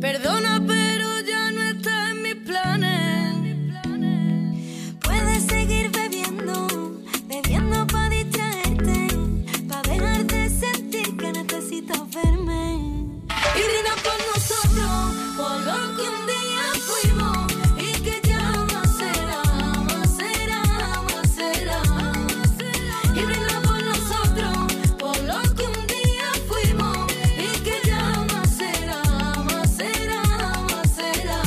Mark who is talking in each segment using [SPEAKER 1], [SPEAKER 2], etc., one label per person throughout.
[SPEAKER 1] Perdona, pero ya no está en mis planes. Puedes seguir bebiendo, bebiendo para distraerte, para dejar de sentir que necesitas verme. Y brinda por nosotros, por lo que un día fuimos y que ya no será, no será, no será. Y brinda por nosotros, por lo que un día fuimos y que ya no será, no será, no será.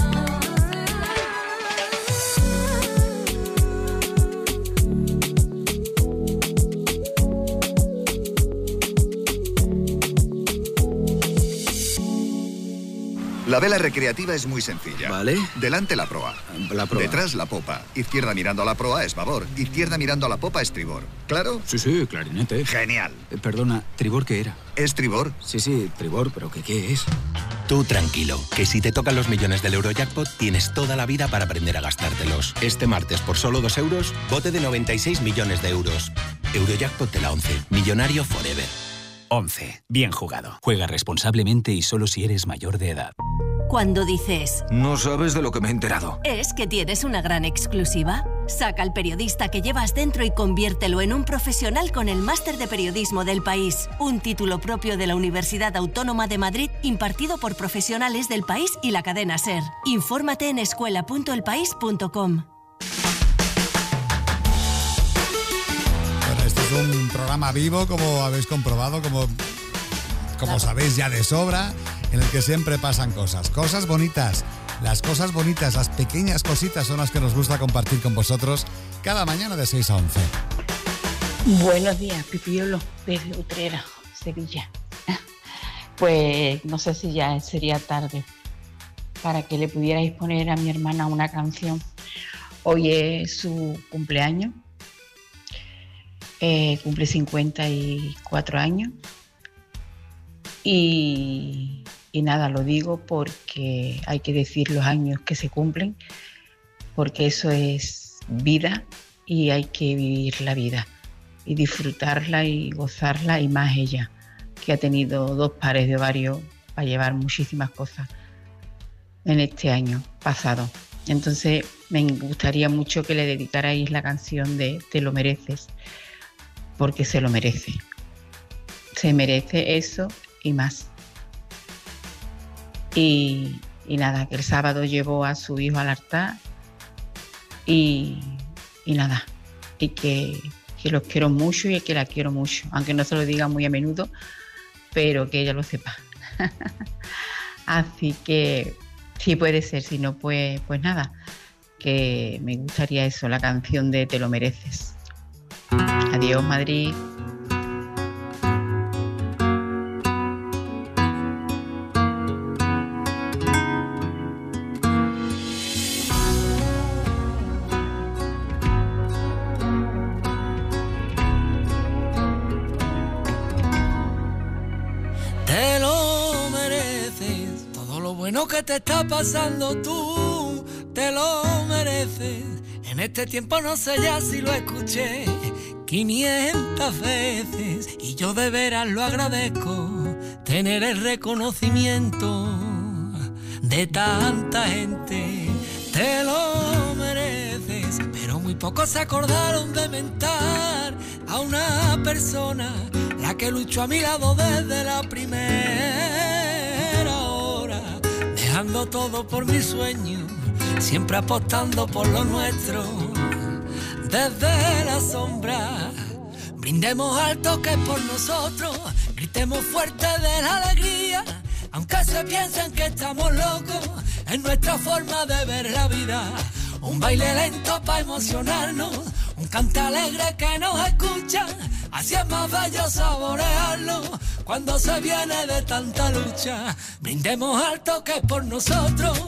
[SPEAKER 2] La vela recreativa es muy sencilla.
[SPEAKER 3] Vale.
[SPEAKER 2] Delante la proa.
[SPEAKER 3] La proa.
[SPEAKER 2] Detrás la popa. Izquierda mirando a la proa es babor. Izquierda mirando a la popa es tribor. ¿Claro?
[SPEAKER 3] Sí, clarinete.
[SPEAKER 2] Genial.
[SPEAKER 3] Perdona, ¿tribor qué era?
[SPEAKER 2] ¿Es tribor?
[SPEAKER 3] Sí, tribor, pero ¿qué es?
[SPEAKER 4] Tú tranquilo, que si te tocan los millones del Eurojackpot tienes toda la vida para aprender a gastártelos. Este martes, por solo 2 euros, bote de 96 millones de euros. Eurojackpot de la 11. Millonario forever.
[SPEAKER 5] 11. Bien jugado. Juega responsablemente y solo si eres mayor de edad.
[SPEAKER 6] Cuando dices,
[SPEAKER 7] No sabes de lo que me he enterado.
[SPEAKER 6] es que tienes una gran exclusiva. Saca al periodista que llevas dentro y conviértelo en un profesional con el Máster de Periodismo del País, un título propio de la Universidad Autónoma de Madrid impartido por profesionales del país y la cadena SER. Infórmate en escuela.elpaís.com.
[SPEAKER 8] Bueno, este es un programa vivo, como habéis comprobado, como sabéis ya de sobra, en el que siempre pasan cosas bonitas. Las cosas bonitas, las pequeñas cositas son las que nos gusta compartir con vosotros cada mañana de 6 a 11.
[SPEAKER 9] Buenos días, Pipiolo, desde Utrera, Sevilla. Pues no sé si ya sería tarde para que le pudierais poner a mi hermana una canción. Hoy es su cumpleaños, cumple 54 años y nada, lo digo porque hay que decir los años que se cumplen, porque eso es vida y hay que vivir la vida y disfrutarla y gozarla, y más ella, que ha tenido 2 pares de ovarios para llevar muchísimas cosas en este año pasado. Entonces me gustaría mucho que le dedicarais la canción de Te lo mereces, porque se lo merece. Se merece eso y más. Y nada, que el sábado llevó a su hijo al altar y nada, y que los quiero mucho y que la quiero mucho, aunque no se lo diga muy a menudo, pero que ella lo sepa. Así que sí, puede ser, si no, pues nada, que me gustaría eso, la canción de Te lo mereces. Adiós, Madrid.
[SPEAKER 1] Te lo mereces, todo lo bueno que te está pasando tú, te lo mereces. En este tiempo no sé ya si lo escuché 500 veces y yo de veras lo agradezco, tener el reconocimiento de tanta gente. Te lo mereces, pero muy pocos se acordaron de mentar a una persona, la que luchó a mi lado desde la primera hora, dejando todo por mi sueño, siempre apostando por lo nuestro. Desde la sombra, brindemos alto que es por nosotros, gritemos fuerte de la alegría, aunque se piensen que estamos locos, es nuestra forma de ver la vida. Un baile lento para emocionarnos, un cante alegre que nos escucha, así es más bello saborearlo cuando se viene de tanta lucha. Brindemos alto que es por nosotros.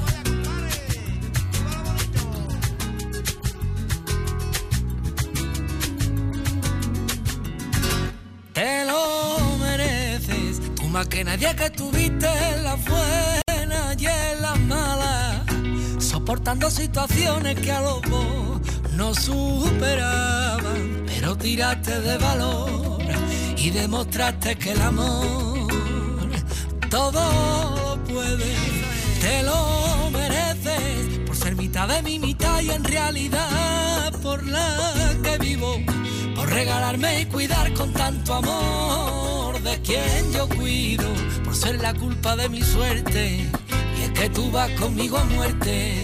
[SPEAKER 1] Te lo mereces, tú más que nadie que tuviste en las buenas y en las malas, soportando situaciones que a los dos no superaban, pero tiraste de valor y demostraste que el amor todo lo puede. Te lo mereces por ser mitad de mi mitad y en realidad por la que vivo, por regalarme y cuidar con tanto amor de quien yo cuido, por ser la culpa de mi suerte, y es que tú vas conmigo a muerte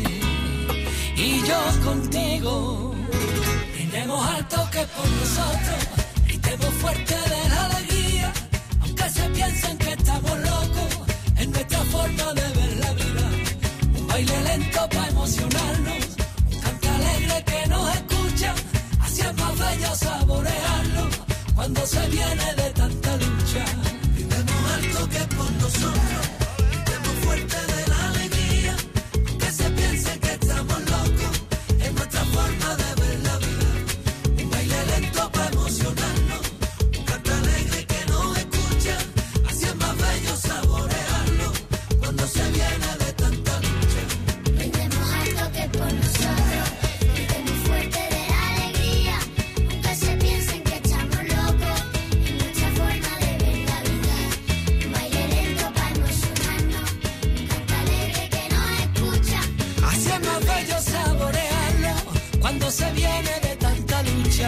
[SPEAKER 1] y yo contigo. Brindemos alto que por nosotros, gritemos fuerte de la alegría, aunque se piensen que estamos locos, en nuestra forma de ver la vida. Un baile lento para emocionarnos, un canto alegre que nos escucha, así es más bello saborearlo cuando se viene de tanta lucha. Brindemos alto que por nosotros, gritemos fuerte de la alegría, aunque se piensen que estamos locos, en nuestra forma de ver la vida. Un baile lento para emocionarnos, un canto alegre que nos escucha, así es más bello saborearlo cuando se viene de tanta lucha.
[SPEAKER 10] Brindemos alto que por nosotros, gritemos fuerte de la alegría, aunque se piensen que estamos locos, en nuestra forma de ver la vida. Un baile lento para emocionarnos, un canto alegre que nos escucha,
[SPEAKER 1] así es más bello saborearlo cuando se viene de tanta lucha.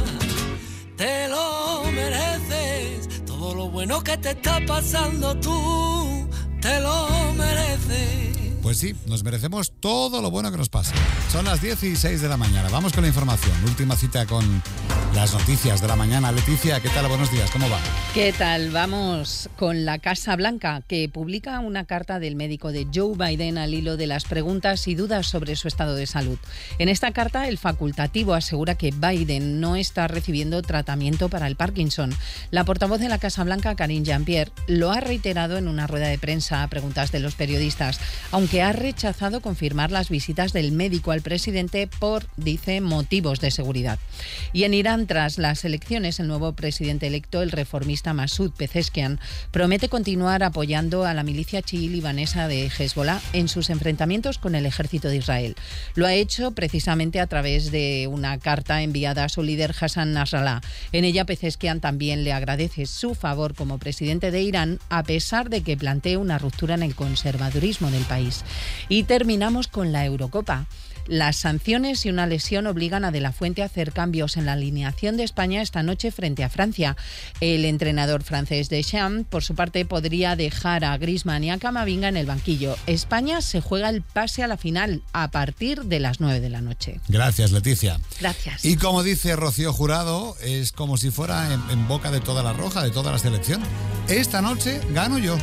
[SPEAKER 1] Te lo mereces, todo lo bueno que te está pasando tú, te lo mereces.
[SPEAKER 8] Pues sí, nos merecemos todo lo bueno que nos pasa. Son las 10:06 de la mañana. Vamos con la información. Última cita con las noticias de la mañana. Leticia, ¿qué tal? Buenos días, ¿cómo va?
[SPEAKER 11] ¿Qué tal? Vamos con la Casa Blanca, que publica una carta del médico de Joe Biden al hilo de las preguntas y dudas sobre su estado de salud. En esta carta, el facultativo asegura que Biden no está recibiendo tratamiento para el Parkinson. La portavoz de la Casa Blanca, Karine Jean-Pierre, lo ha reiterado en una rueda de prensa a preguntas de los periodistas, aunque ha rechazado confirmar las visitas del médico al presidente por, dice, motivos de seguridad. Y en Irán, tras las elecciones, el nuevo presidente electo, el reformista Masoud Pezeshkian, promete continuar apoyando a la milicia chií libanesa de Hezbollah en sus enfrentamientos con el ejército de Israel. Lo ha hecho precisamente a través de una carta enviada a su líder Hassan Nasrallah. En ella, Pezeshkian también le agradece su favor como presidente de Irán, a pesar de que plantee una ruptura en el conservadurismo del país. Y terminamos con la Eurocopa. Las sanciones y una lesión obligan a De La Fuente a hacer cambios en la alineación de España esta noche frente a Francia. El entrenador francés Deschamps, por su parte, podría dejar a Griezmann y a Camavinga en el banquillo. España se juega el pase a la final a partir de las 9 de la noche.
[SPEAKER 8] Gracias, Leticia.
[SPEAKER 11] Gracias.
[SPEAKER 8] Y como dice Rocío Jurado, es como si fuera en boca de toda la roja, de toda la selección. Esta noche gano yo.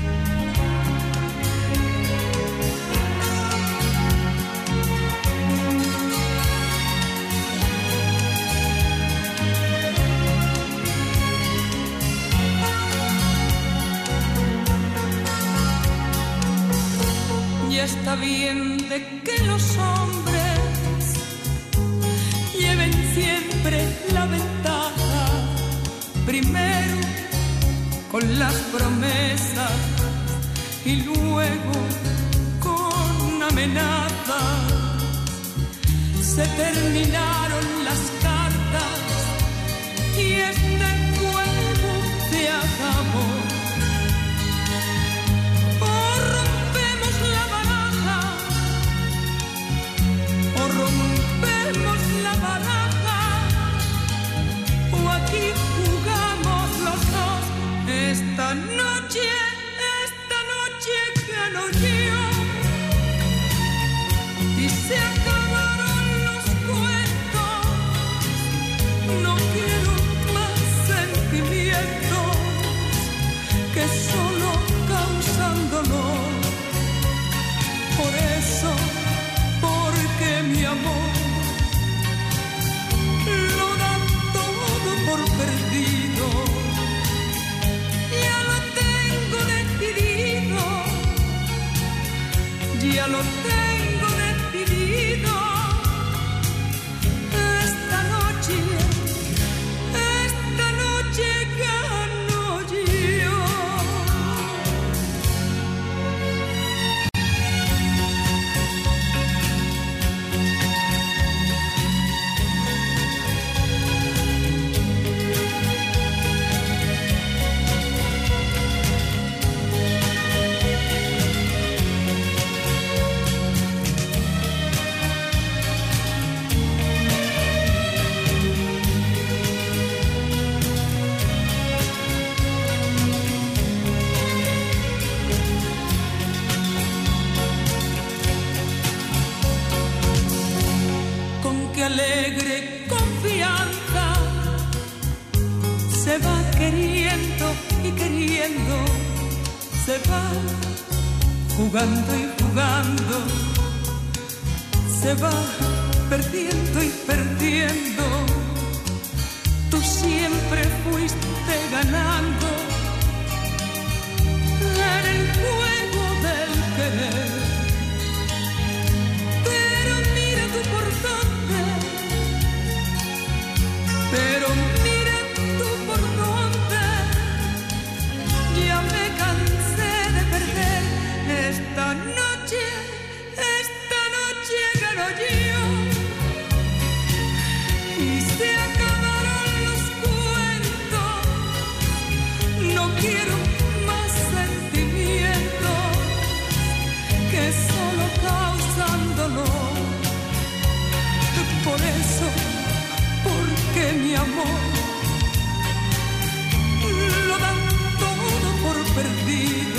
[SPEAKER 12] Ya está bien de que los hombres lleven siempre la ventaja, primero con las promesas y luego con amenazas. Se terminaron las cartas y este juego se acabó. Rompemos la baraja o aquí jugamos los dos. Esta noche gano yo y se acabaron los cuentos. No quiero más sentimientos que solo causan dolor. Por eso, porque mi amor lo da todo por perdido. Ya lo tengo decidido, ya lo tengo decidido. Esta noche gano yo. alegre confianza se va queriendo y queriendo, se va jugando y jugando, se va perdiendo y perdiendo. Tú siempre fuiste ganando en el juego del querer. Pero mira tú por dónde, pero mira tú por dónde. Ya me cansé de perder. Esta noche gano yo. Y se acabaron los cuentos. No quiero más sentimientos que solo causan dolor. Por eso, porque mi amor lo dan todo por perdido.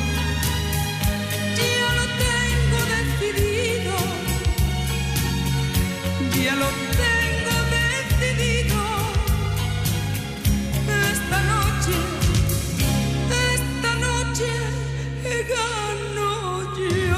[SPEAKER 12] Ya lo tengo decidido. Ya lo tengo decidido. Esta noche gano yo.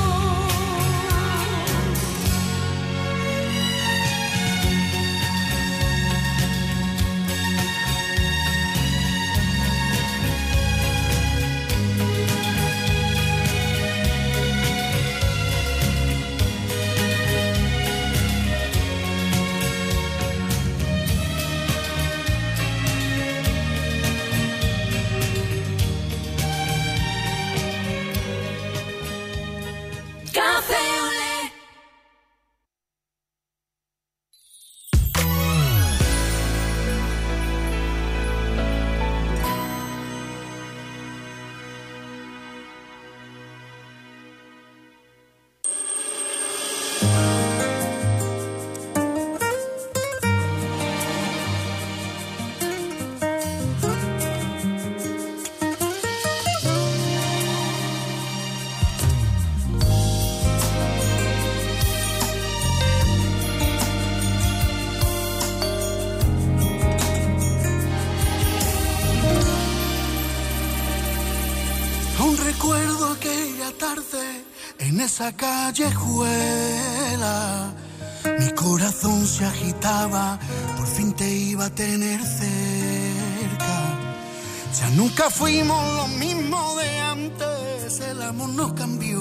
[SPEAKER 13] Recuerdo aquella tarde en esa callejuela, mi corazón se agitaba, por fin te iba a tener cerca. Ya nunca fuimos lo mismo de antes, el amor nos cambió.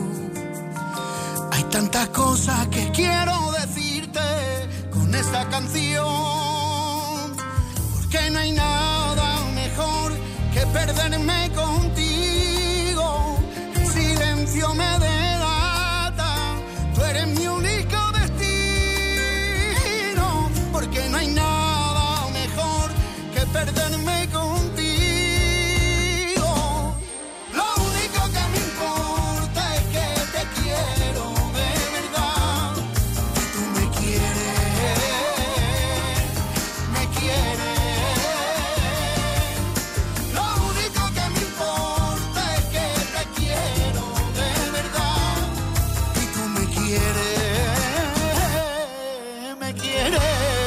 [SPEAKER 13] Hay tantas cosas que quiero decirte con esta canción, porque no hay nada mejor que perderme contigo. Me delata, tú eres mi único destino, porque no hay nada mejor que perderme contigo. Lo único que me importa es que te quiero de verdad, y tú me quieres, me quieres. Lo único que me importa es que te quiero. Me quiere.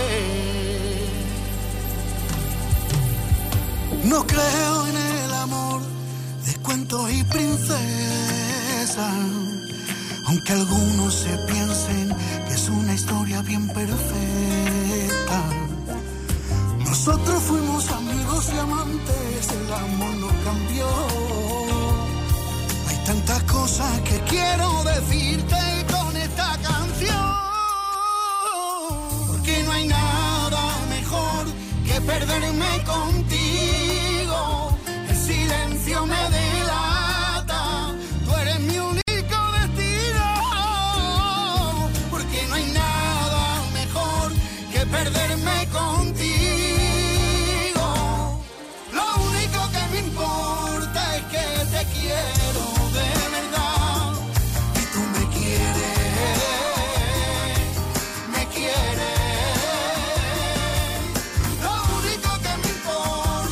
[SPEAKER 13] No creo en el amor de cuentos y princesas, aunque algunos se piensen que es una historia bien perfecta. Nosotros fuimos amigos y amantes, el amor nos cambió. Hay tantas cosas que quiero decirte con esta canción, porque no hay nada mejor que perderme contigo. El silencio me delata, tú eres mi único destino, porque no hay nada mejor que perderme contigo. Lo único que me importa es que te quiero de verdad, y tú me quieres, me quieres. Lo único que me importa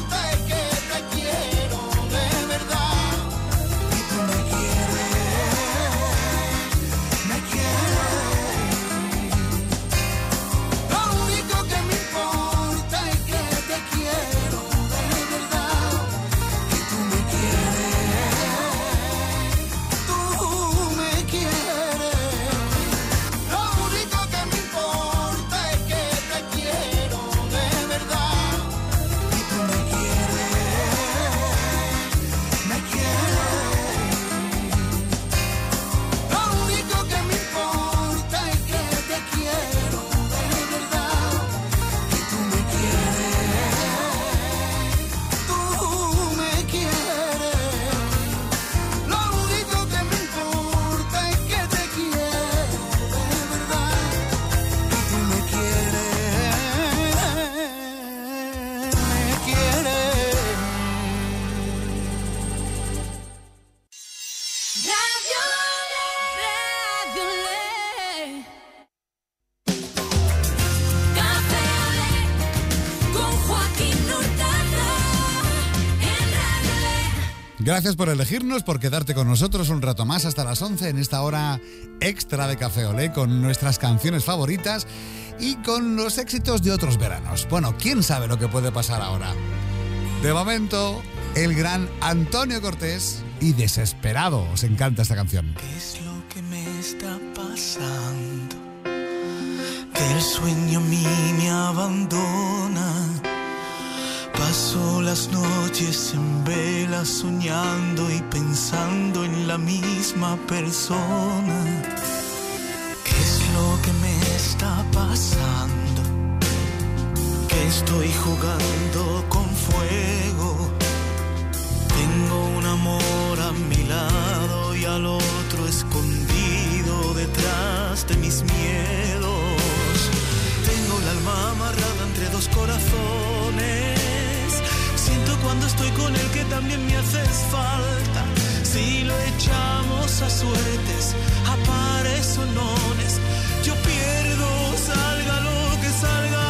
[SPEAKER 8] Gracias por elegirnos, por quedarte con nosotros un rato más hasta las 11 en esta hora extra de Café Olé con nuestras canciones favoritas y con los éxitos de otros veranos. Bueno, quién sabe lo que puede pasar ahora. De momento, el gran Antonio Cortés y Desesperado. Os encanta esta canción.
[SPEAKER 13] ¿Qué es lo que me está pasando? Que el sueño a mí me abandona. Paso las noches en vela soñando y pensando en la misma persona. ¿Qué es lo que me está pasando? Que estoy jugando con fuego. Tengo un amor a mi lado y al otro escondido detrás de mis miedos. Tengo el alma amarrada entre dos corazones. Siento cuando estoy con él que también me haces falta. Si lo echamos a suertes, a pares o nones, yo pierdo, salga lo que salga.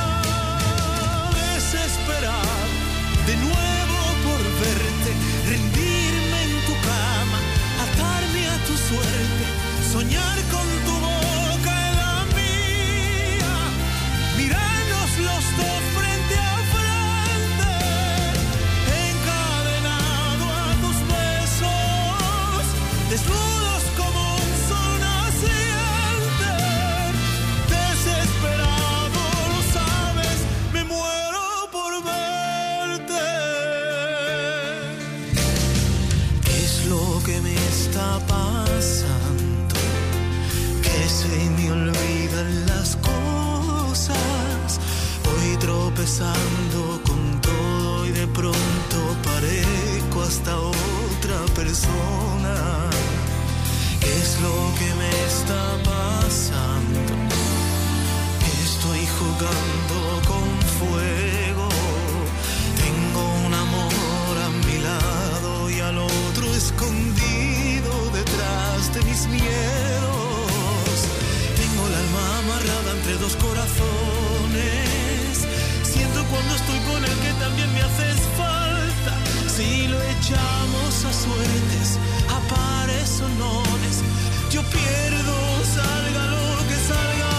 [SPEAKER 13] Desesperar de nuevo por verte, rendirme en tu cama, atarme a tu suerte, soñar con tu boca en la mía, mirarnos los dos frente a frente, encadenado a tus besos, desnudos como un sol naciente, desesperado, lo sabes, me muero por verte. ¿Qué es lo que me está pasando? Que se me olvidan las cosas, voy tropezando con todo y de pronto parezco hasta otra persona. ¿Qué es lo que me está pasando? Que estoy jugando con fuego. Tengo un amor a mi lado y al otro escondido detrás de mis miedos. Tengo el alma amarrada entre dos corazones. Siento cuando estoy con él que también me haces falta. Si lo echamos a suertes, a pares o nones, yo pierdo, salga lo que salga.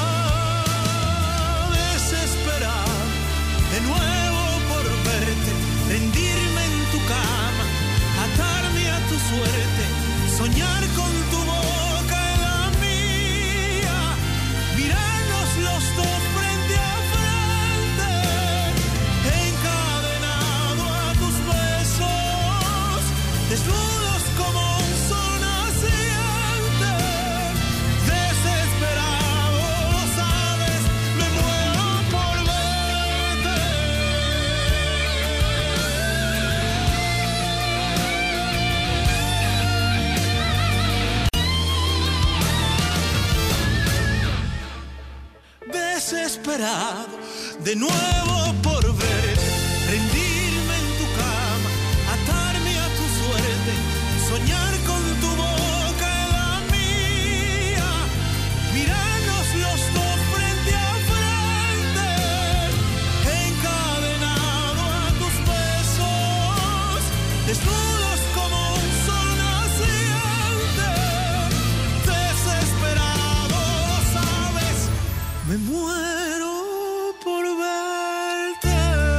[SPEAKER 13] Desesperar de nuevo por verte, rendirme en tu cama, atarme a tu suerte, soñar con tu boca en la mía, mirarnos los dos frente a frente, encadenado a tus besos, desnudos como un sol naciente, desesperado, lo sabes, me muero por verte. Desesperado, de nuevo por verte, rendirme en tu cama, atarme a tu suerte, soñar con tu boca en la mía, mirarnos los dos frente a frente, encadenado a tus besos, desnudos como un sol naciente, desesperado, lo sabes, me muero por verte.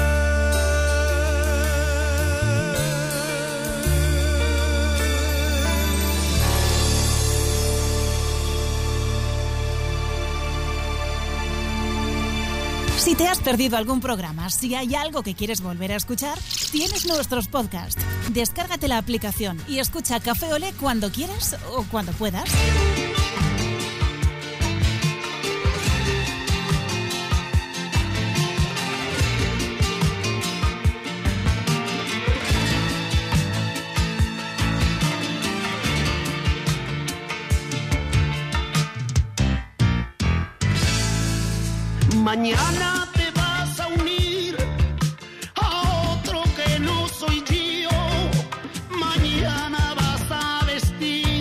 [SPEAKER 14] Si te has perdido algún programa, si hay algo que quieres volver a escuchar, tienes nuestros podcasts. Descárgate la aplicación y escucha Café Olé cuando quieras o cuando puedas.
[SPEAKER 15] Mañana te vas a unir a otro que no soy yo. Mañana vas a vestir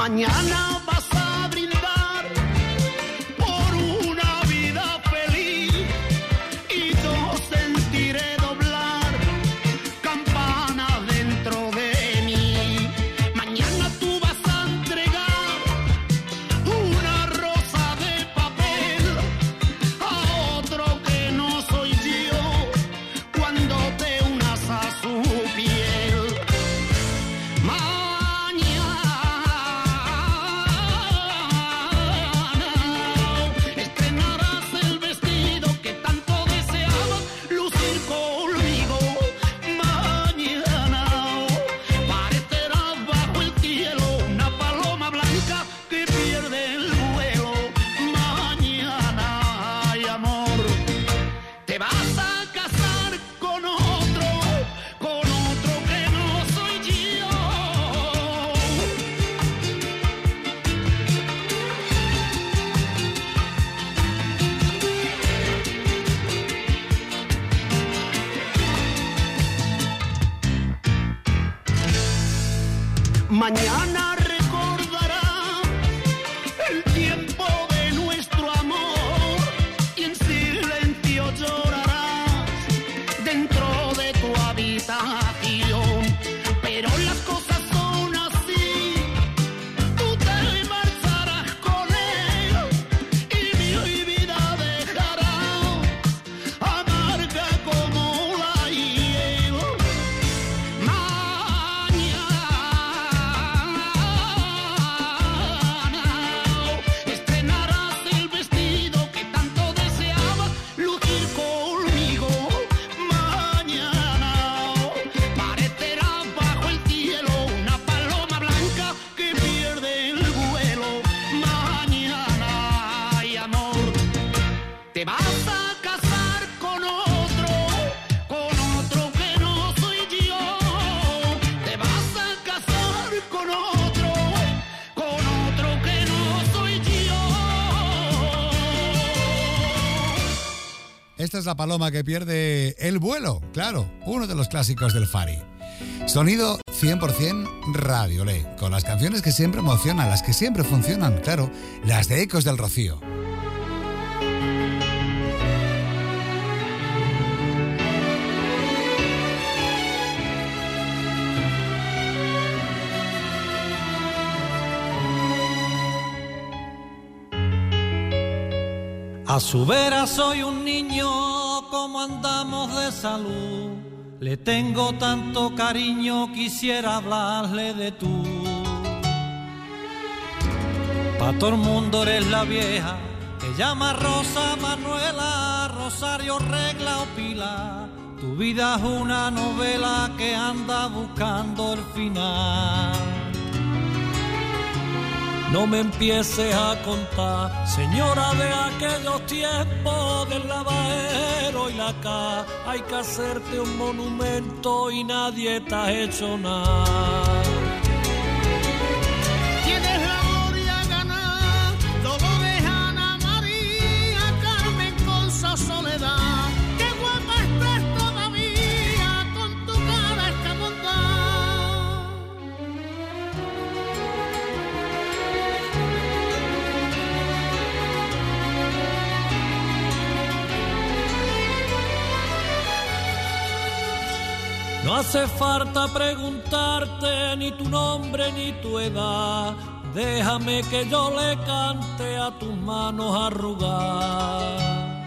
[SPEAKER 15] Mañana vas a brindar por una vida feliz y yo sentiré doblar campanas dentro de mí. Mañana tú vas a entregar una rosa de papel a otro que no soy yo cuando te unas a su piel. Estrenarás el vestido que tanto deseabas lucir conmigo. Mañana parecerás bajo el cielo una paloma blanca que pierde el vuelo. Mañana, ay amor, te vas a casar con otro que no soy yo. Mañana recordará el tiempo de nuestro amor y en silencio llorarás dentro de tu habitación. Pero las cosas son así, tú te marcharás con él y mi vida dejarás amarga como la hiel. Estrenarás el vestido que tanto deseabas lucir conmigo. Mañana parecerás bajo el cielo una paloma blanca que pierde el vuelo. Mañana, ay amor, te vas a casar con otro que no soy yo. Te vas a casar con otro que no soy yo.
[SPEAKER 8] Esta es la paloma que pierde el vuelo, claro, uno de los clásicos del Fari. Sonido 100% Radio Olé, con las canciones que siempre emocionan, las que siempre funcionan, claro, las de Ecos del Rocío.
[SPEAKER 12] A su vera soy un niño, como andamos de salud. Le tengo tanto cariño, quisiera hablarle de tú. Pa' todo el mundo eres la vieja, te llama Rosa, Manuela, Rosario, Regla o Pilar. Tu vida es una novela que anda buscando el final. No me empieces a contar, señora, de aquellos tiempos del lavadero y la ca. Hay que hacerte un monumento y nadie te ha hecho nada.
[SPEAKER 15] Tienes la gloria ganada, Dolores, Ana María, Carmen con su soledad. Qué guapa estás todavía con tu cara escamotada.
[SPEAKER 12] No hace falta preguntarte ni tu nombre ni tu edad. Déjame que yo le cante a tus manos arrugadas.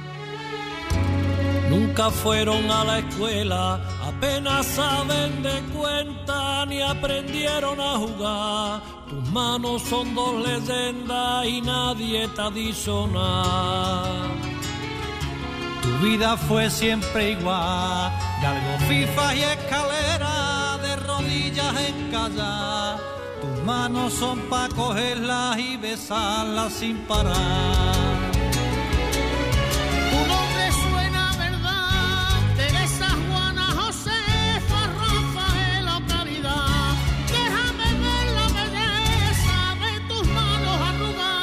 [SPEAKER 12] Nunca fueron a la escuela, apenas saben de cuenta ni aprendieron a jugar. Tus manos son dos leyendas y nadie te ha dicho nada. Tu vida fue siempre igual, de algo FIFA y escalera, de rodillas en callar. Tus manos son pa' cogerlas y besarlas sin parar.
[SPEAKER 15] Tu nombre suena a verdad, Teresa, Juana, Josefa, Rafael o Caridad. Déjame ver la belleza de tus manos arrugadas.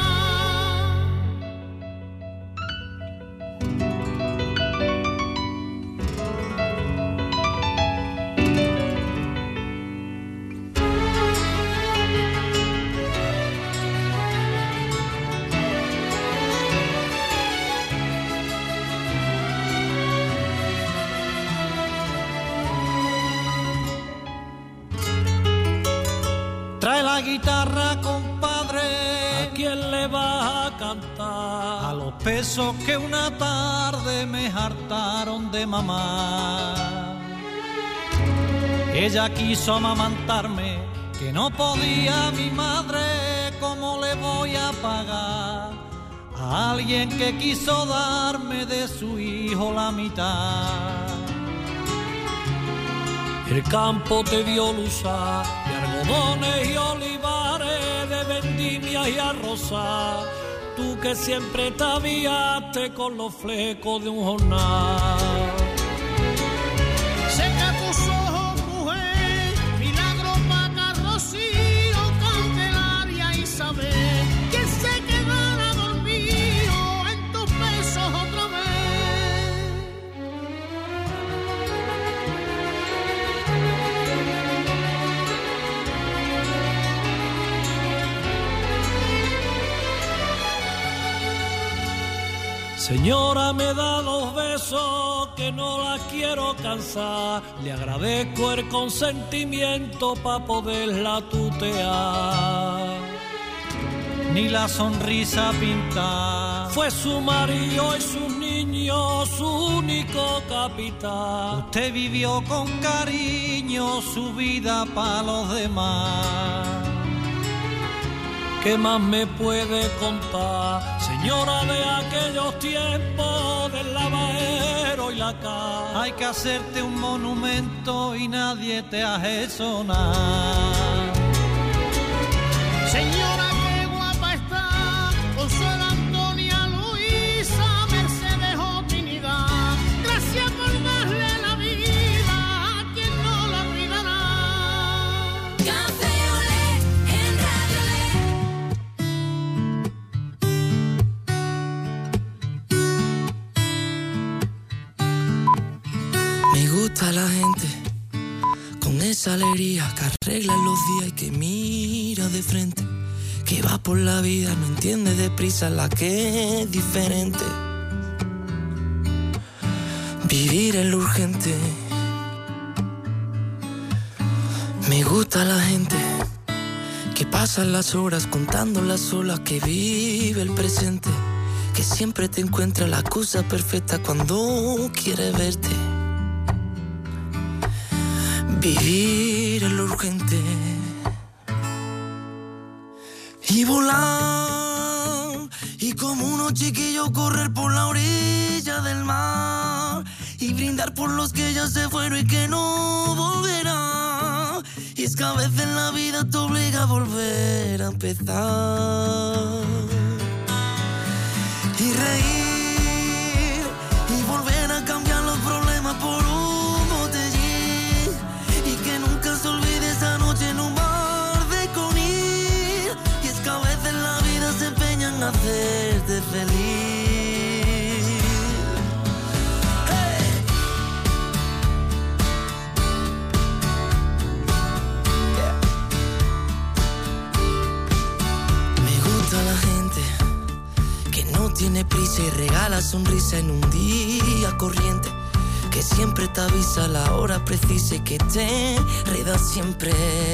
[SPEAKER 12] la guitarra, compadre, ¿a quién le vas a cantar? A los pesos que una tarde me hartaron de mamá. Ella quiso amamantarme, que no podía mi madre, ¿cómo le voy a pagar a alguien que quiso darme de su hijo la mitad? El campo te dio luzar de algodones y olivares, de vendimia y arrozar, tú que siempre te aviaste con los flecos de un jornal.
[SPEAKER 15] Seca tus ojos, mujer, milagro para Rocío, Candelaria, Isabel, que se quedara dormido en tus besos otra vez.
[SPEAKER 12] Señora, me da 2 besos que no la quiero cansar. Le agradezco el consentimiento pa' poderla tutear. Ni la sonrisa pintar. Fue su marido y sus niños su único capital. Usted vivió con cariño su vida pa' los demás. ¿Qué más me puede contar, señora, de aquellos tiempos del lavadero y la casa? Hay que hacerte un monumento y nadie te ha hecho nada.
[SPEAKER 15] Señora, qué guapa está, Consuelo, Antonia, Luisa, Mercedes o Trinidad. Gracias por darle la vida a quien no la olvidará. Café Olé en Radio
[SPEAKER 1] Me gusta la gente con esa alegría que arregla los días y que mira de frente, que va por la vida, no entiende deprisa la que es diferente. Vivir es lo urgente. Me gusta la gente que pasa las horas contando las olas, que vive el presente, que siempre te encuentra la excusa perfecta cuando quiere verte. Vivir es lo urgente. Y volar, y como unos chiquillos correr por la orilla del mar, y brindar por los que ya se fueron y que no volverán. Y es que a veces la vida te obliga a volver a empezar. Y reír, y volver a cambiar los problemas por un botellín, y que nunca se olvide esa noche en un bar de Conil. Y es que a veces la vida se empeña en hacerte feliz. ¡Hey! Yeah. Me gusta la gente que no tiene prisa y regala sonrisa en un día corriente, que siempre te avisa a la hora precisa y que te reda siempre.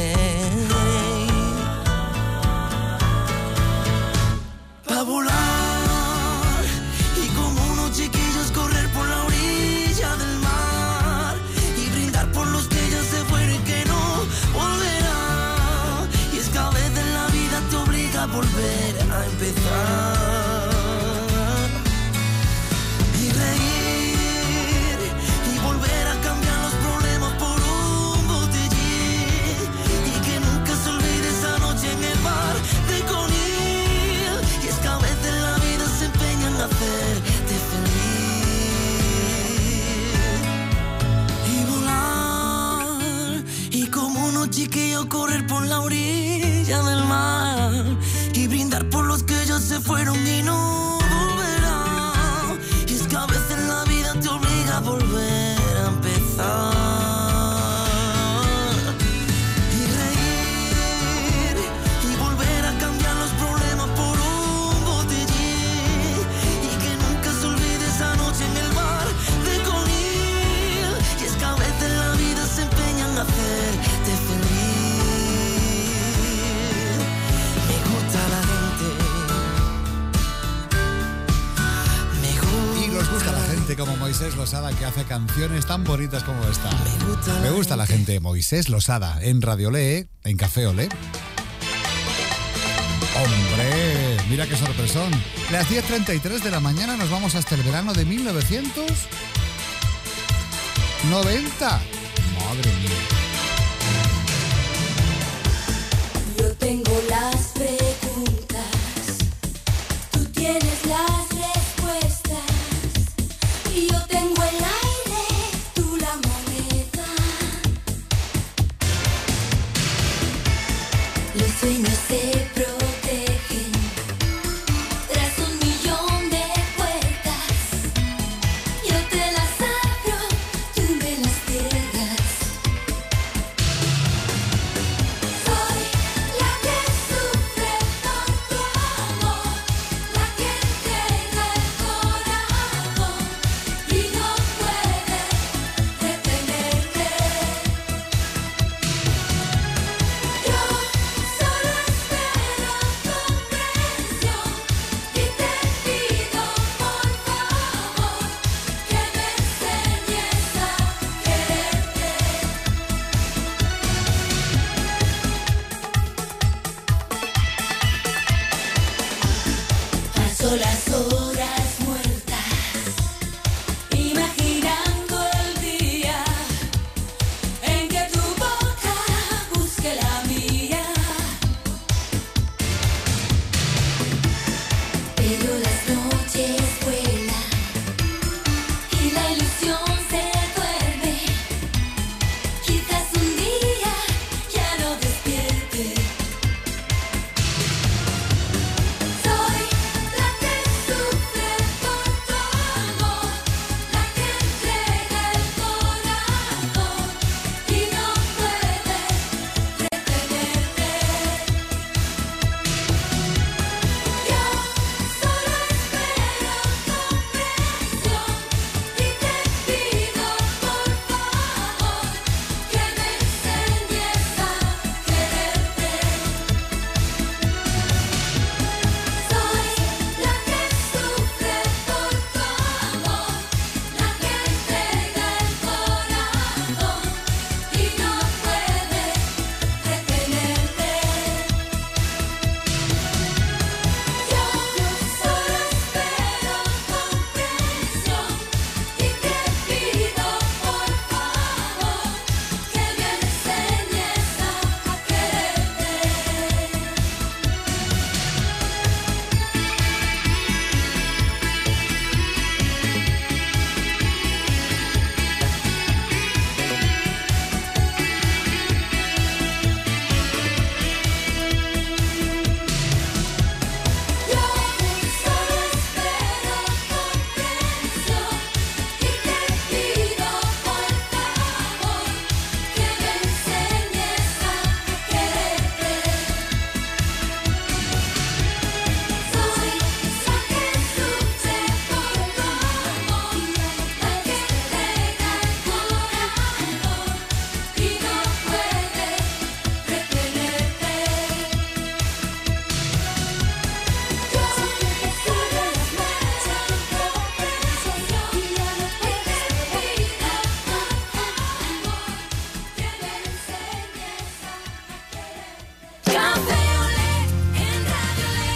[SPEAKER 1] Pa' volar, y como unos chiquillos correr por la orilla del mar, y brindar por los que ya se fueron y que no volverán. Y es que a veces la vida te obliga a volver a empezar. Y reír, y volver a cambiar los problemas por un botellín, y que nunca se olvide esa noche en el bar de Conil. Y es que a veces la vida se empeña en hacerte feliz. Y volar, y como unos chiquillos correr por la orilla del mar, y brindar por los que ya se fueron y no volverán. Y es que a veces la vida te obliga a volver a empezar. Y reír, y volver a cambiar los problemas por un botellín, y que nunca se olvide esa noche en el bar de Conil. Y es que a veces la vida se empeña en hacerte feliz.
[SPEAKER 8] Moisés Losada, que hace canciones tan bonitas como esta. Me gusta la gente. Moisés Losada, en Radio Lee, en Café Olé. ¡Hombre! Mira qué sorpresón. Las 10:33 de la mañana nos vamos hasta el verano de 1990. ¡Madre mía!
[SPEAKER 10] Yo tengo las preguntas, tú tienes las respuestas, y yo tengo el aire, tú la moneda. Los sueños se protegen tras 1.000.000 de puertas. Yo te las abro, tú me las cierras. Soy la que sufre por tu amor, la que entrega el corazón y no puede retenerte. Yo solo espero comprensión y te pido por favor que me enseñes a quererte. Paso las horas muertas, imaginando el día en que tu boca busque la mía. Pero las noches vuelan y la ilusión se duerme. Quizás un día ya no despierte. Soy la que sufre por tu amor, la que entrega el corazón y no puede retenerte. Yo solo espero comprensión y te pido por favor que me enseñes a quererte. Soy la que sufre por tu amor, la que entrega el corazón y no puede retenerte. Yo solo espero comprensión y te pido por favor que me enseñes a quererte. Yo solo espero comprensión y te pido por favor que me enseñes a quererte. Soy la que sufre por tu amor, la que entrega el corazón y no puede retenerte. Yo solo espero comprensión y te pido por favor que me enseñes a quererte. Café Olé en Radio Olé.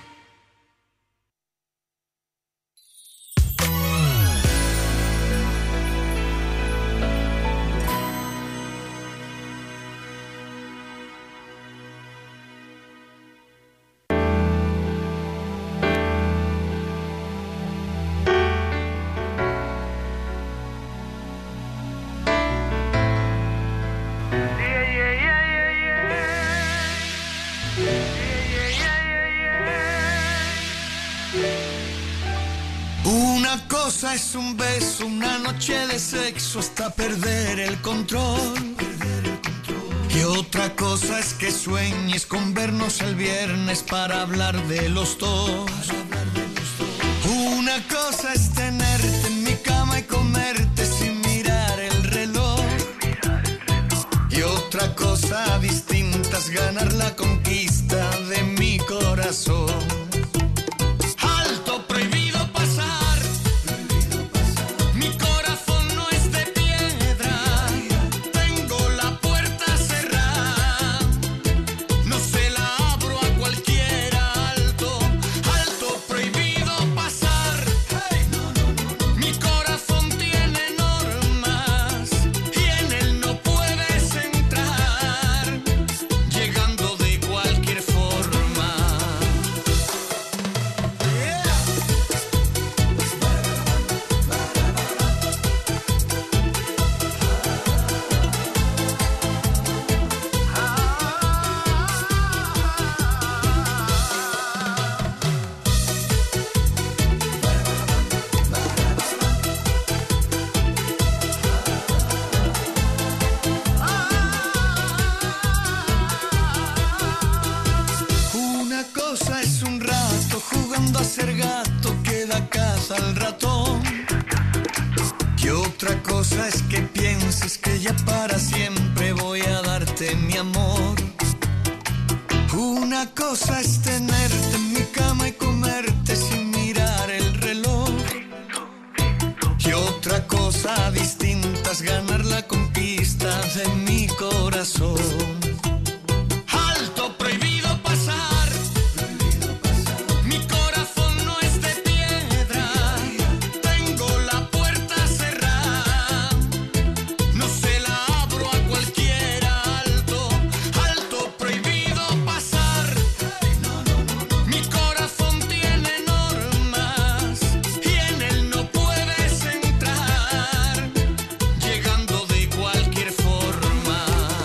[SPEAKER 15] Una cosa es un beso, una noche de sexo hasta perder el control. Y otra cosa es que sueñes con vernos el viernes para hablar de los dos. Una cosa es tenerte en mi cama y comerte sin mirar el reloj. Y otra cosa distinta es ganar la conquista de mi corazón. Alto, prohibido pasar. Mi
[SPEAKER 16] amor. Una cosa es tenerte en mi cama y comerte sin mirar el reloj. Y otra cosa distinta es ganar la conquista de mi corazón. Alto, prohibido pasar. Mi corazón no es de piedra. Tengo la puerta cerrada. No se la abro a cualquiera. Alto, alto, prohibido pasar. Mi corazón tiene normas y en él no puedes entrar, llegando de cualquier forma.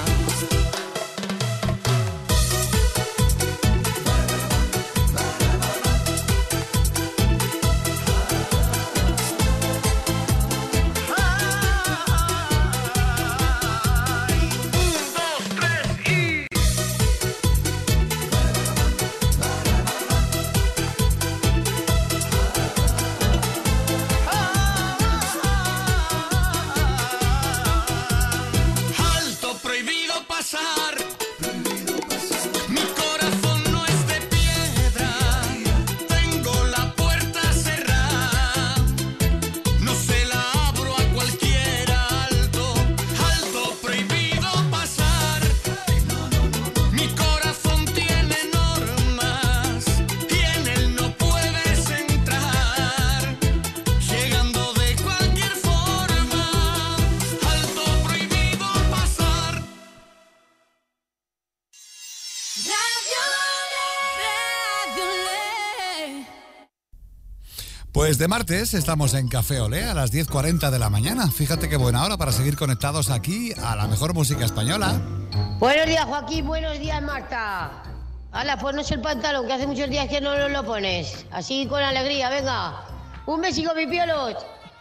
[SPEAKER 16] Alto, prohibido pasar. Mi corazón no es de piedra. Tengo la puerta cerrada. No se la abro a cualquiera. Alto, alto, prohibido pasar. Mi corazón tiene normas y en él no puedes entrar, llegando de cualquier forma. Alto, prohibido pasar.
[SPEAKER 8] Pues de martes estamos en Café Olé a las 10:40 de la mañana. Fíjate qué buena hora para seguir conectados aquí a la mejor música española.
[SPEAKER 17] Buenos días, Joaquín. Buenos días, Marta. Hala, ponnos el pantalón, que hace muchos días que no lo pones. Así con alegría, venga. Un besico, mi piolos.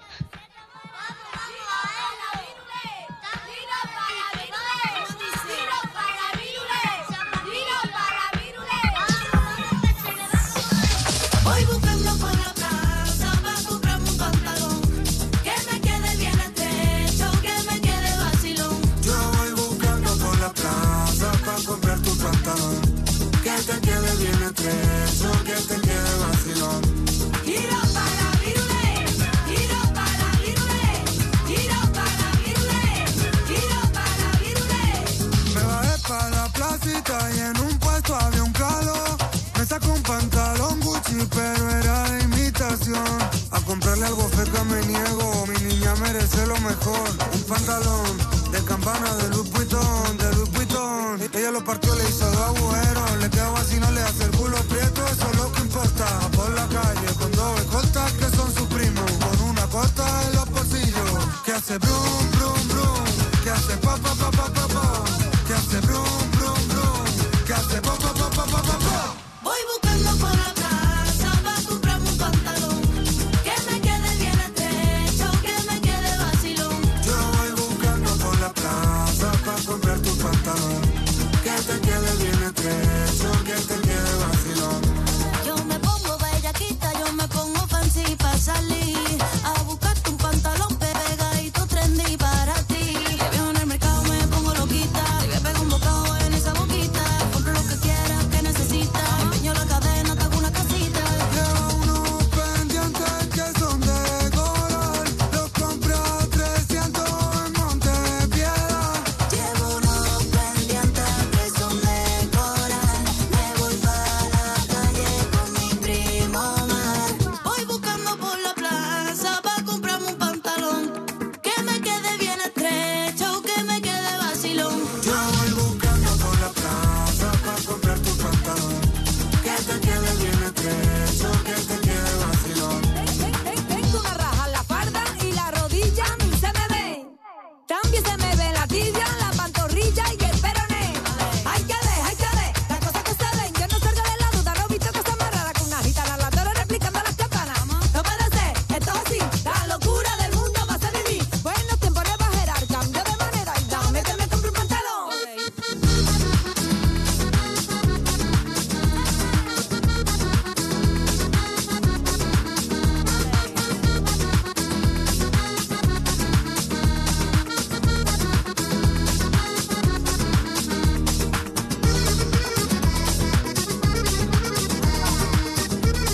[SPEAKER 10] Voy buscando por la plaza para comprarme un pantalón que me quede bien estrecho, que me quede vacilón.
[SPEAKER 13] Yo voy buscando por la plaza para comprar tu pantalón que te quede bien estrecho, que te quede vacilón.
[SPEAKER 10] Tiro para virule, tiro para virule, tiro para virule, tiro para virule.
[SPEAKER 13] Me bajé para la placita y en un puesto había un calor. Me saco un pantalón Gucci, pero era de imitación. A comprarle algo feca me niego, mi niña merece lo mejor. Un pantalón de campana de Louis Vuitton, de Louis Vuitton. Ella lo partió, le hizo 2 agujeros. Le quedaba así, no le hace el culo prieto, eso es lo que importa. Por la calle con 2 escoltas que son sus primos, con una costa en los bolsillos. Que hace brum, brum, brum, que hace pa, pa, pa, pa, pa, pa. Que hace brum, brum, brum, que hace pa, pa, pa, pa, pa, pa, pa.
[SPEAKER 10] Voy buscando por la plaza para comprarme un pantalón que me quede bien estrecho, que me quede vacilón.
[SPEAKER 13] Yo voy buscando por la plaza para comprar tu pantalón que te quede bien estrecho, que te quede vacilón.
[SPEAKER 10] Yo me pongo bellaquita, yo me pongo fancy para salir a buscarte un pantalón pegadito trendy para ti. Te veo en el mercado, me pongo loquita, te voy a pegar un bocado en esa boquita. Compro lo que quieras, que necesitas, empeño la cadena, te hago una casita.
[SPEAKER 13] Lleva unos pendientes que son de coral, los compré a 300 en Montepiedad.
[SPEAKER 10] Llevo unos pendientes que son de coral, me voy para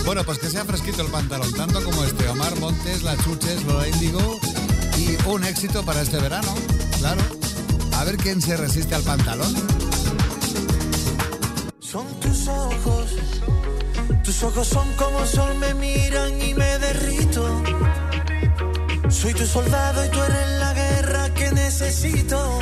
[SPEAKER 8] Bueno, pues que sea fresquito el pantalón, tanto como este. Omar Montes, La Chuches, Lola Índigo y un éxito para este verano, claro. A ver quién se resiste al pantalón.
[SPEAKER 16] Son tus ojos son como sol, me miran y me derrito. Soy tu soldado y tú eres la guerra que necesito.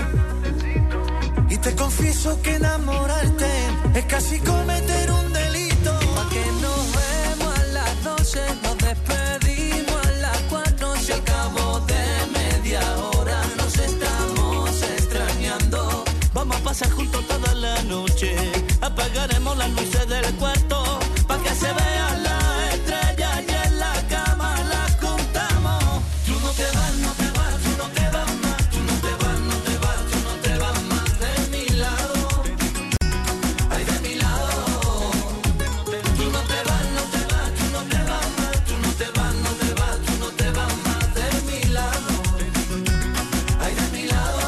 [SPEAKER 16] Y te confieso que enamorarte es casi cometer un delito.
[SPEAKER 18] Pa' que nos vemos a las 12, nos despedimos a las 4. Si al cabo de media hora nos estamos extrañando, vamos a pasar juntos toda la noche. Apagaremos las luces del cuarto pa' que se vean las estrellas y en la cama las contamos. Tú no te vas, no te vas, tú no te vas más. Tú no te vas, no te vas, tú no te vas más de mi lado. Ay, de mi lado. Tú no te vas, no te vas, tú no te vas más. Tú no te vas, no te vas, tú no te vas más de mi lado. Ay, de mi lado.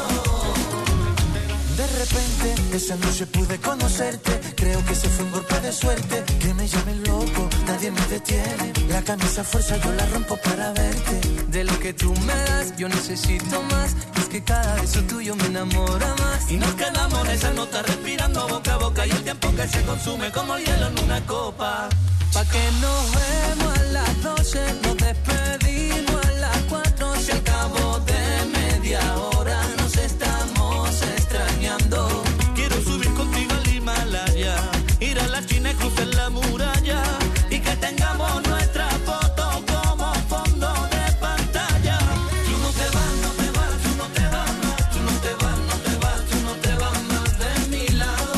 [SPEAKER 16] De repente, esa noche pude conocerte. Creo que ese fue un golpe de suerte. Que me llamen loco, nadie me detiene. La camisa fuerza yo la rompo para verte.
[SPEAKER 18] De lo que tú me das, yo necesito más. Es que cada beso tuyo me enamora más.
[SPEAKER 16] Y nos quedamos en esa nota respirando boca a boca. Y el tiempo que se consume como el hielo en una copa.
[SPEAKER 18] Pa' que nos vemos a las 12, nos despedimos a las 4. Si al cabo de media hora nos estamos extrañando.
[SPEAKER 16] Quiero subir contigo al Himalaya, ir a la China y cruzar la muralla. Y que tengamos nuestra foto como fondo de pantalla. Tú no te vas, no te vas, tú no te vas más. Tú no te vas, no te vas, tú no te vas más de mi lado.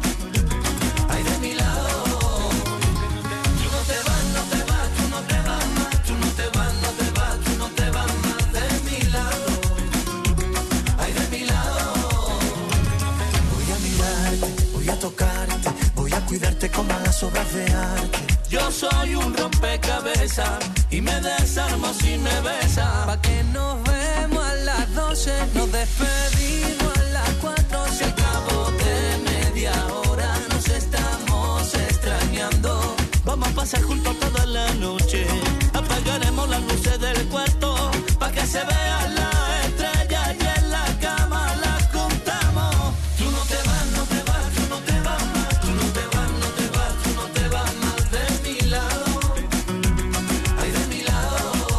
[SPEAKER 16] Ay, de mi lado. Tú no te vas, no te vas, tú no te vas más. Tú no te vas, no te vas, tú no te vas más de mi lado. Ay, de mi lado. Voy a mirarte, voy a tocarte, voy a cuidarte como a las obras de arte. Yo soy un rompecabezas y me desarmo si me besas.
[SPEAKER 18] Pa' que nos vemos a las 12, nos despedimos a las 4.
[SPEAKER 16] Si al cabo de media hora nos estamos extrañando, vamos a pasar juntos toda la noche. Apagaremos las luces del cuarto pa' que se vean las estrellas y en la cama las contamos. Tú no te vas, no te vas, tú no te vas más. Tú no te vas, no te vas, tú no te vas más de mi lado. Ay, de mi lado.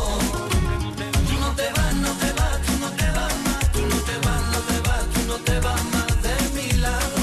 [SPEAKER 16] Tú no te vas, no te vas, tú no te vas más. Tú no te vas, no te vas, tú no te vas más de mi lado.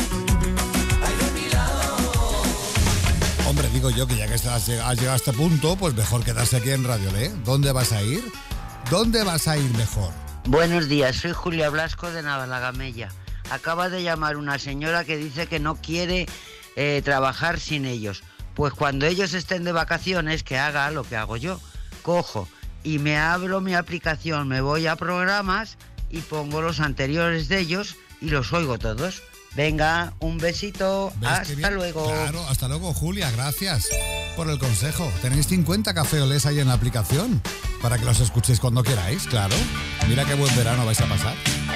[SPEAKER 16] Ay, de mi lado.
[SPEAKER 8] Hombre, digo yo que ya que has llegado a este punto, pues mejor quedarse aquí en Radio Le. ¿Dónde vas a ir? ¿Dónde vas a ir mejor?
[SPEAKER 19] Buenos días, soy Julia Blasco de Navalagamella. Acaba de llamar una señora que dice que no quiere trabajar sin ellos. Pues cuando ellos estén de vacaciones, que haga lo que hago yo. Cojo y me abro mi aplicación, me voy a programas y pongo los anteriores de ellos y los oigo todos. Venga, un besito, hasta luego.
[SPEAKER 8] Claro, hasta luego, Julia, gracias por el consejo. Tenéis 50 Café Olés ahí en la aplicación para que los escuchéis cuando queráis, claro. Mira qué buen verano vais a pasar.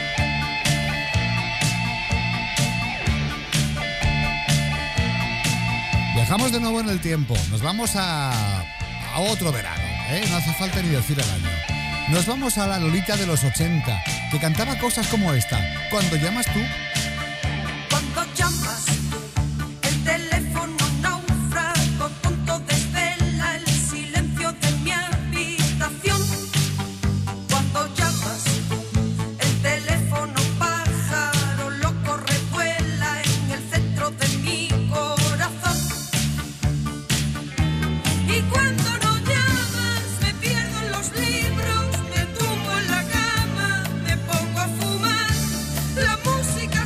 [SPEAKER 8] Viajamos de nuevo en el tiempo. Nos vamos a otro verano, ¿eh? No hace falta ni decir el año. Nos vamos a la Lolita de los 80, que cantaba cosas como esta. Cuando llamas tú.
[SPEAKER 20] Cuando llamas, el teléfono naufrago, tonto desvela el silencio de mi habitación. Cuando llamas, el teléfono pájaro loco revuela en el centro de mi corazón. Y cuando no llamas, me pierdo en los libros, me tumbo en la cama, me pongo a fumar. La música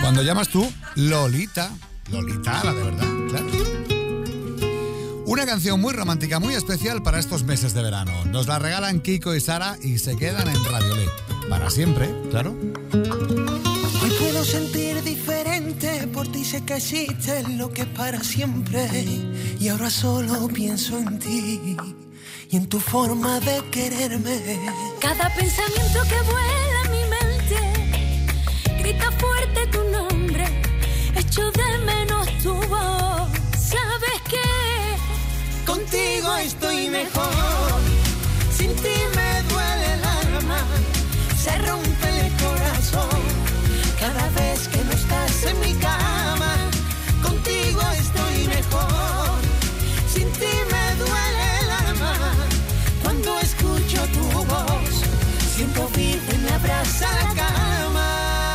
[SPEAKER 8] Cuando llamas tú, Lolita. Lolita, la de verdad, claro. Una canción muy romántica, muy especial para estos meses de verano. Nos la regalan Kiko y Sara y se quedan en Radiolé. Para siempre, claro.
[SPEAKER 16] Hoy puedo sentir diferente, por ti sé que existe lo que es para siempre. Y ahora solo pienso en ti y en tu forma de quererme.
[SPEAKER 20] Cada pensamiento que vuela a mi mente grita fuerte tu nombre, echo de menos tu voz. ¿Sabes qué?
[SPEAKER 16] Contigo estoy mejor, sin ti me duele el alma, se rompe el corazón cada vez que no estás en mi cama. Contigo estoy mejor, sin ti me duele el alma. Cuando escucho tu voz, siento vida y me abraza la cama.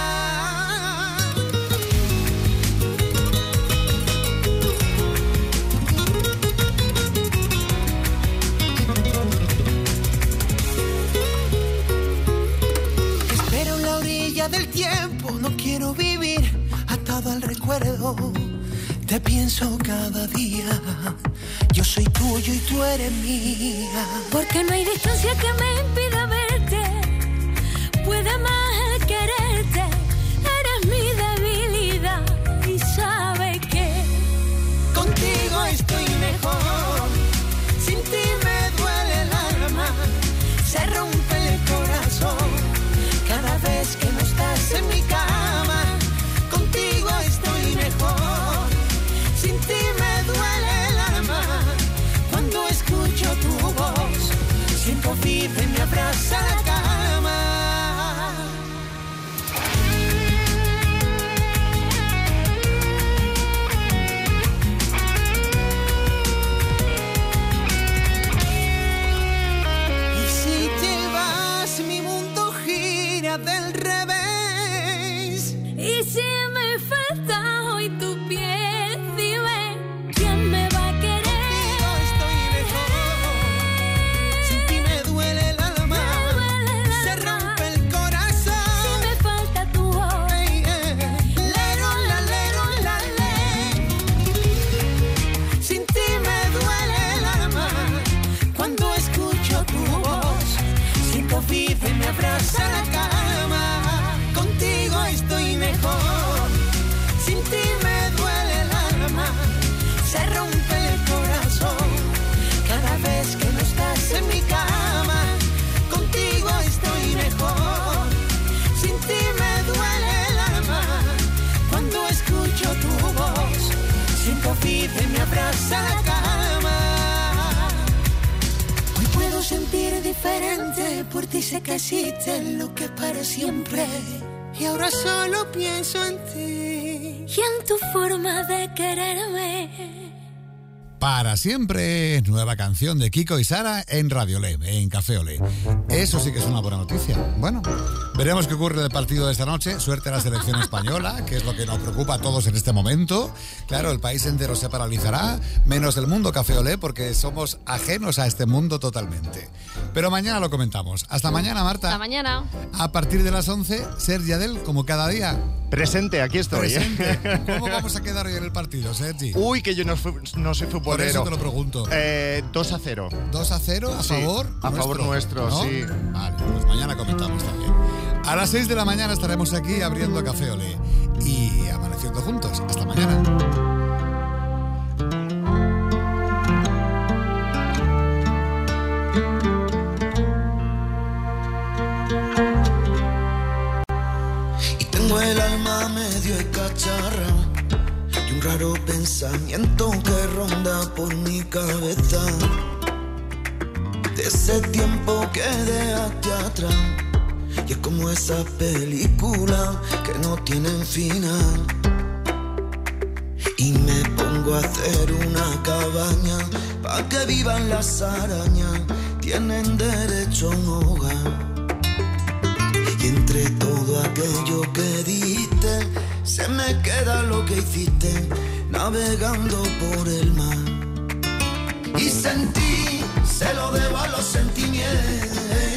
[SPEAKER 16] Del tiempo no quiero vivir atado al recuerdo, te pienso cada día, yo soy tuyo y tú eres mía.
[SPEAKER 20] Porque no hay distancia que me impida verte, puede más quererte, eres mi debilidad y sabes que
[SPEAKER 16] contigo estoy mejor, sin ti me duele el alma, se rompe el corazón cada vez que no estás en mi cama. Contigo estoy mejor, sin ti me duele el alma. Cuando escucho tu voz, siento vida y me abraza la cama. Y si te vas, mi mundo gira del revés.
[SPEAKER 20] y si me falta hoy tu piel, dime quién me va a querer.
[SPEAKER 16] Contigo estoy mejor, sin ti me duele el alma, se rompe el corazón.
[SPEAKER 20] Si me falta tu voz,
[SPEAKER 16] lero, la, le. Sin ti me duele el alma, cuando escucho tu voz, siento vida y me abraza la cama. Contigo estoy mejor, sin ti me duele el alma, se rompe el corazón cada vez que no estás en mi cama. Contigo estoy mejor, sin ti me duele el alma, cuando escucho tu voz, siento vida y me abraza la cama. Hoy puedo sentir diferente, por ti sé que existe lo que es para siempre. Y ahora solo pienso en ti
[SPEAKER 20] y en tu forma de quererme.
[SPEAKER 8] Para siempre, nueva canción de Kiko y Sara en Radiolé, en Café Olé. Eso sí que es una buena noticia. Bueno, veremos qué ocurre en el partido de esta noche. Suerte a la selección española, que es lo que nos preocupa a todos en este momento. Claro, el país entero se paralizará, menos el mundo Café Olé, porque somos ajenos a este mundo totalmente. Pero mañana lo comentamos. Hasta mañana, Marta.
[SPEAKER 21] Hasta mañana.
[SPEAKER 8] A partir de las 11, Sergi Adel, como cada día.
[SPEAKER 22] Presente, aquí estoy.
[SPEAKER 8] Presente. ¿Cómo vamos a quedar hoy en el partido, Sergi?
[SPEAKER 22] Uy, que yo no soy futbolero.
[SPEAKER 8] Por eso te lo pregunto.
[SPEAKER 22] 2-0.
[SPEAKER 8] 2-0 a
[SPEAKER 22] Sí,
[SPEAKER 8] favor
[SPEAKER 22] a
[SPEAKER 8] nuestro,
[SPEAKER 22] favor nuestro,
[SPEAKER 8] ¿no?
[SPEAKER 22] sí.
[SPEAKER 8] Vale, pues mañana comentamos también. A las 6 de la mañana estaremos aquí abriendo Café Olé y amaneciendo juntos. Hasta mañana.
[SPEAKER 16] Tengo el alma medio escacharrado y un raro pensamiento que ronda por mi cabeza. De ese tiempo que dejaste atrás, y es como esas películas que no tienen final. Y me pongo a hacer una cabaña pa' que vivan las arañas, tienen derecho a un hogar. Y entre todo aquello que diste, se me queda lo que hiciste, navegando por el mar. Y sentí, se lo debo a los sentimientos,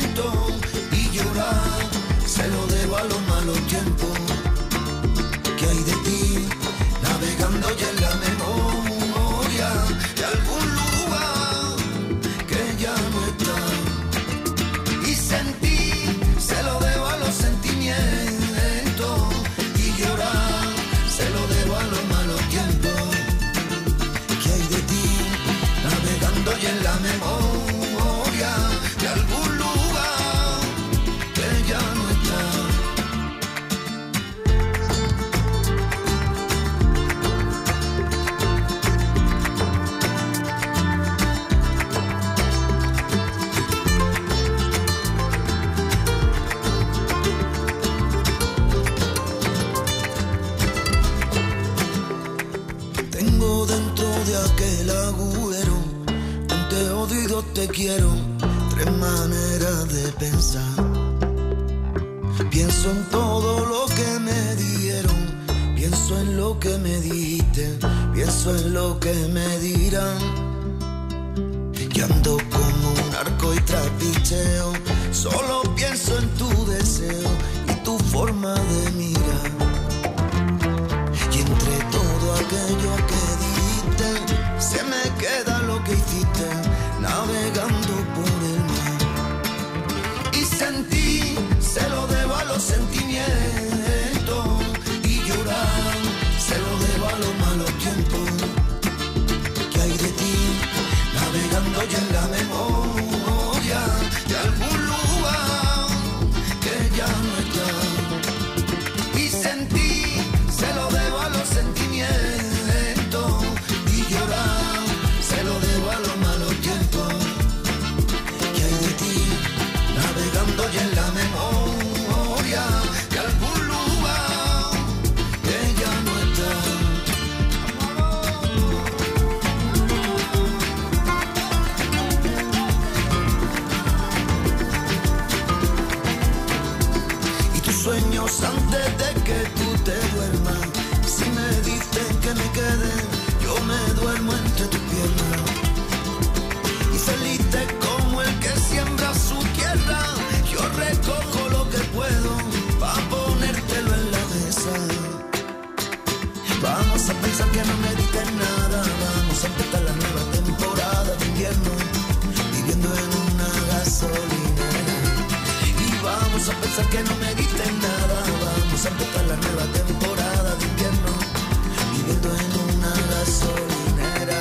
[SPEAKER 16] y llorar, se lo debo a los malos tiempos que hay de ti? Navegando ya en la memoria de algún lugar que ya no está. Y sentí, se lo debo a los sentimientos, y llorar, se lo debo a los malos tiempos. ¿Qué hay de ti? Navegando ya en la memoria de algún lugar que ya no está. Tengo dentro de aquel agujero un te odio y dos te quiero, tres maneras de pensar. Pienso en todo lo que me dieron, pienso en lo que me diste, pienso en lo que me dirán. Y ando como un arco y trapicheo, solo pienso en tu deseo y tu forma de mirar. Y entre todo aquello que diste, se me queda lo que hiciste, navegando por el mar. Y sentí, se lo debo a los sentimientos, y llorar, se lo debo a los malos tiempos. ¿Qué hay de ti? Navegando ya en la memoria de algún lugar que ya no está. Y sentí, se lo debo a los sentimientos, y llorar, se lo debo a los malos tiempos. ¿Qué hay de ti? Navegando ya en la memoria de algún lugar que ya no está. Y tus sueños antes de que tú te duermas, si me dicen que me quede, yo me duermo entre tus piernas. Y feliz como el que siembra su tierra, yo recojo lo que puedo pa' ponértelo en la mesa. Vamos a pensar que no me dices nada, vamos a empezar la nueva temporada de invierno, viviendo en una gasolinera. Y vamos a pensar que no me dices nada, vamos a empezar la nueva temporada de invierno, viviendo en una gasolinera.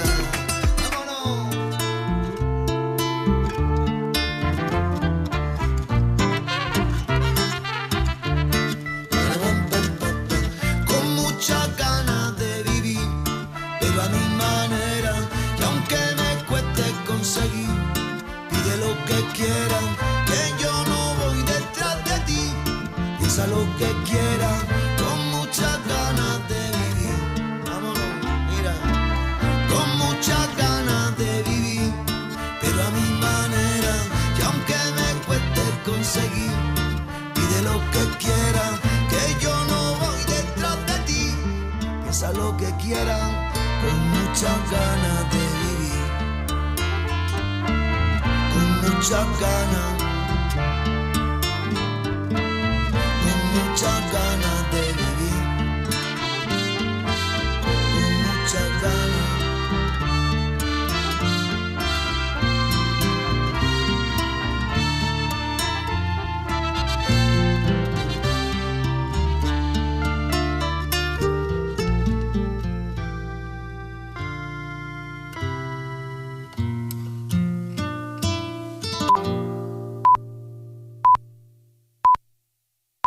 [SPEAKER 16] Con muchas ganas de vivir, pero a mi manera, y aunque me cueste conseguir, pide lo que quieran, que yo no voy detrás de ti. Piensa lo que quieran, con muchas ganas de vivir. Vámonos, mira. Con muchas ganas de vivir, pero a mi manera, y aunque me cueste conseguir, pide lo que quieran, que yo no voy detrás de ti. Piensa lo que quieran, con muchas ganas de vivir. Con muchas ganas